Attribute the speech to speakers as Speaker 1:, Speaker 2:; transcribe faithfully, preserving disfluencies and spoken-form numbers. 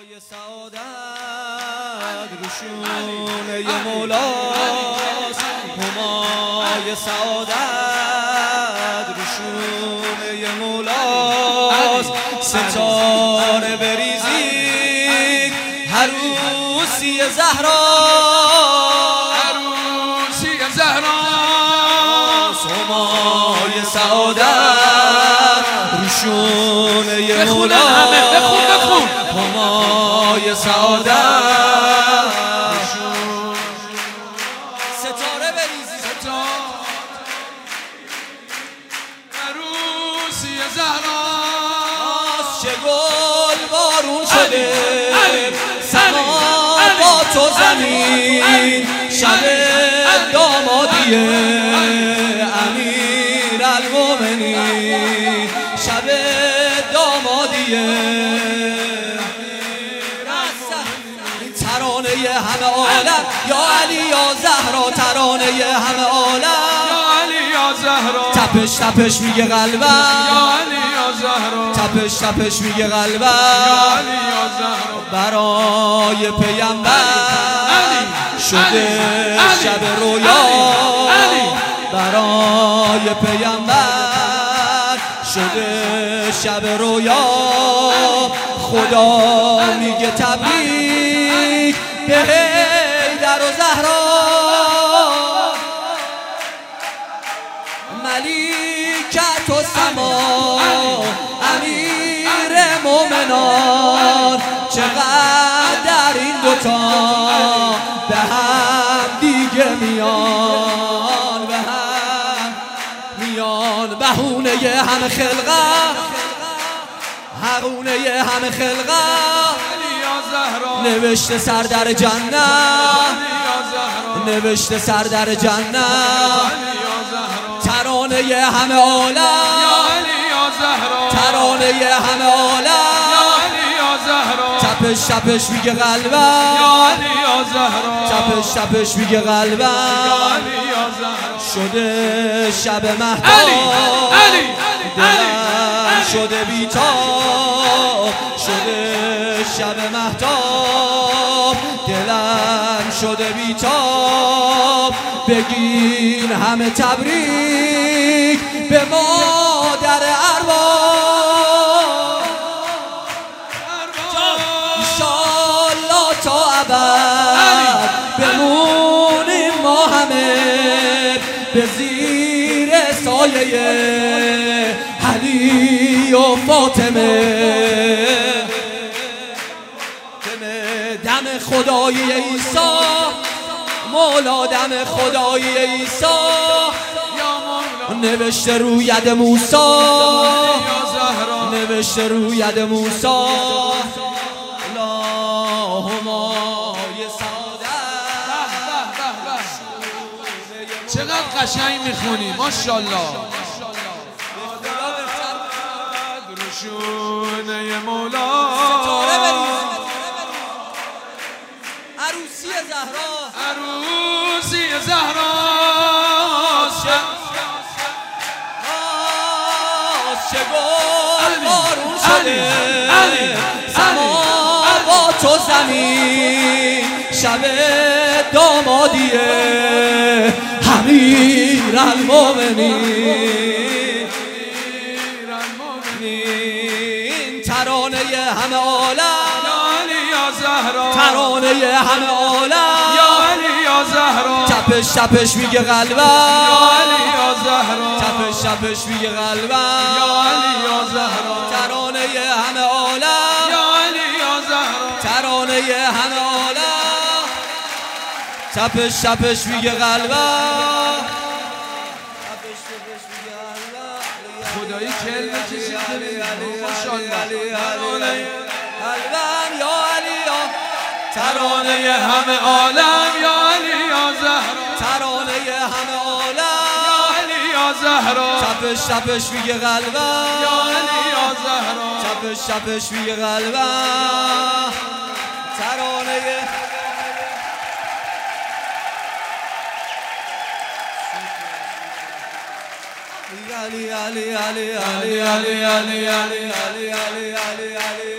Speaker 1: سعادت روشونه مولاست، همای سعادت روشونه مولاست. ستاره بریزید عروسی زهرا،
Speaker 2: عروسی زهرا،
Speaker 1: همای سعادت روشونه مولاست، همای سعادت. ستاره بریزی
Speaker 2: عروسی زهرا،
Speaker 1: چه گل بارون شده سما با تو زمین، شب دامادی امیر المومنین، شب دامادی ترانه همه عالم یا علی یا زهرا، ترانه همه عالم
Speaker 2: یا علی یا زهرا،
Speaker 1: تپش تپش میگه قلبم
Speaker 2: یا علی یا زهرا،
Speaker 1: تپش تپش میگه
Speaker 2: یا
Speaker 1: قلبم
Speaker 2: علی یا زهرا.
Speaker 1: برای پیامبر شده شب رویا، برای پیامبر شده شب رویا. خدا میگه تبریک به حیدر و زهرا، ملیکت و سما امیر مومنان. چقدر این دوتا به هم دیگه میان، به هم میان. بهونه همه خلقه، حقونه همه خلقه، نوشته سر در جنت، نوشته سر در جنت. ترانه همه عالم، ترانه همه عالم، تپش تپش میگه قلبم، تپش تپش میگه قلبم. شده شب مهتاب، دلم شده بیتاب، شده شب مهتاب، دلم شده بیتاب. بگین همه تبریک به مادر ارواح، انشالله تا ابد بمونیم ما همه به زیر سایه علی و فاطمه. دم خدای عیسی مولا، دم خدای عیسی نوشته رو ید موسی، نوشته رو ید موسی. اللهم یه سعادت.
Speaker 2: چقدر قشنگ میخونی ماشاءالله. روشونه مولا،
Speaker 1: عروسی زهرا،
Speaker 2: عروسی زهرا.
Speaker 1: چه گل بارون شده سما با تو زمین، شب دامادی امیر المومنین. ترانه همه عالم، ترانه همه عالم،
Speaker 2: یا علی یا زهرا،
Speaker 1: تپش تپش میگه قلبم،
Speaker 2: یا علی یا زهرا،
Speaker 1: تپش تپش میگه قلبم،
Speaker 2: یا علی یا زهرا.
Speaker 1: ترانه همه عالم،
Speaker 2: یا علی یا زهرا،
Speaker 1: ترانه همه عالم، تپش تپش میگه قلبم، تپش تپش میگه قلبم.
Speaker 2: خدایی کل کشیدی ماشاءالله.
Speaker 1: قلبم یا علی یا،
Speaker 2: ترانه همه عالم، یا علی یا زهرا،
Speaker 1: ترانه همه عالم،
Speaker 2: یا علی یا زهرا،
Speaker 1: تپش تپش میگه قلبم،
Speaker 2: یا علی یا زهرا،
Speaker 1: تپش تپش میگه قلبم. ترانه علی علی علی علی علی علی علی علی علی علی علی